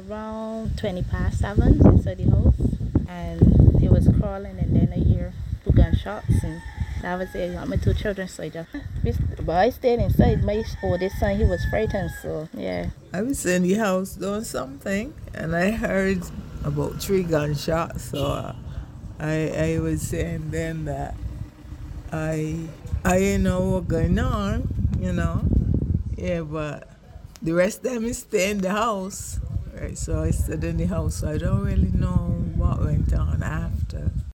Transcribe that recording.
around 20 past 7 inside the house, and he was crawling, and then I hear two gunshots, and that was it. I got my two children, so but I stayed inside. My oldest son, he was frightened, so yeah. I was in the house doing something, and I heard about 3 gunshots. So I was saying then that I know what going on, Yeah, but the rest of them is stay in the house. Right, so I stayed in the house, so I don't really know what went on after.